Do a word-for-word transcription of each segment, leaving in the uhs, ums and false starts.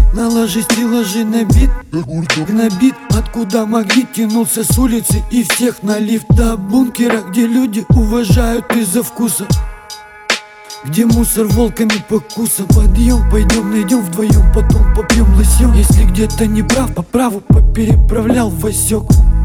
Наложи стеллажи на бит, на бит. Откуда магнит тянулся с улицы и всех на лифт. До бункера, где люди уважают из-за вкуса, где мусор волками покуса. Подъем, пойдем найдем вдвоем, потом попьем лосьон. Если где-то не прав, по праву попереправлял Васек.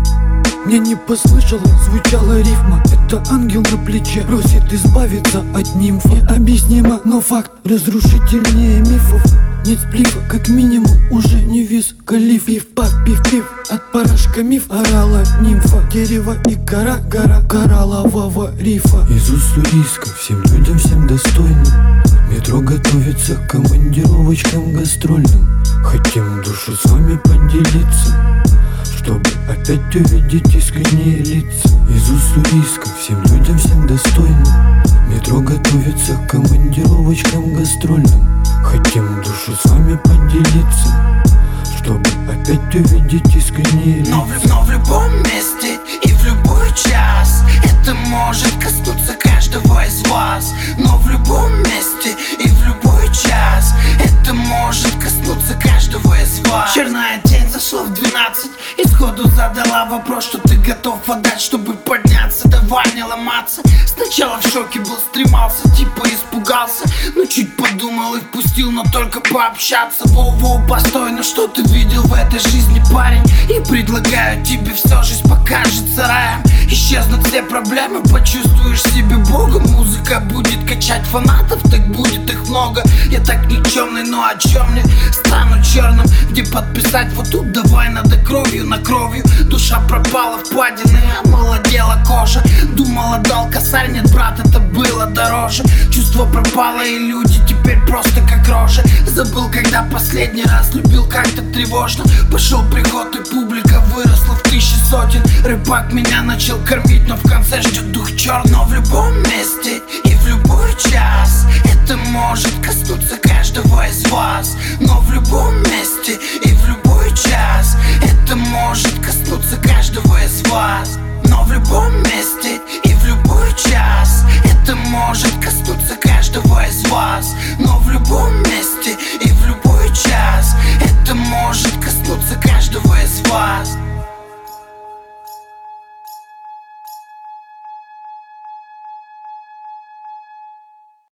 Мне не послышалось, звучала рифма. Это ангел на плече просит избавиться от нимф. Необъяснимо, но факт разрушительнее мифов. Нет сплифа, как минимум, уже не виз калиф. Пив-пак, пив-пив, от порошка миф орала нимфа. Дерево и кора, гора кораллового рифа. Из Уссурийска всем людям, всем достойным. Метро готовится к командировочкам гастрольным. Хотим душу с вами поделиться, чтобы опять увидеть искренние лица. Из Уссурийска всем людям, всем достойным. Метро готовится к командировочкам гастрольным. Хотим душу с вами поделиться, чтобы опять увидеть искренние лица. Но, но в любом месте и в любой час это может коснуться каждого из вас. Но в любом месте и в любой час это может коснуться каждого из вас. Черная тень зашла в двенадцать и сходу задала вопрос, что ты готов отдать, чтобы подняться. Давай не ломаться. Сначала в шоке был, стремался, типа испугался, но чуть подумал и впустил, но только пообщаться. Воу-воу, постой, ну что ты видел в этой жизни, парень? И предлагаю тебе все, жизнь покажется раем. Исчезнут все проблемы, почувствуешь себе Богом. Музыка будет качать фанатов, так будет их много. Я так никчемный, но о чем мне? Стану черным, где подписать вот тут, давай надо кровью на кровью. Душа пропала в падины, омолодела кожа. Думала, дал косарь, нет, брат, это было дороже. Чувство пропало, и люди теперь просто как рожи. Забыл, когда последний раз любил как-то тревожно. Пошел приход, и публика выросла в тысячи сотен. Рыбак меня начал кормить, но в конце ждет дух черный. Но в любом месте и в любой час это может коснуться каждого из вас. Но в любом месте и в любой час это может коснуться каждого из вас. Но в любом месте и в любой час это может коснуться каждого из вас. Но в любом месте и в любой час это может коснуться каждого из вас.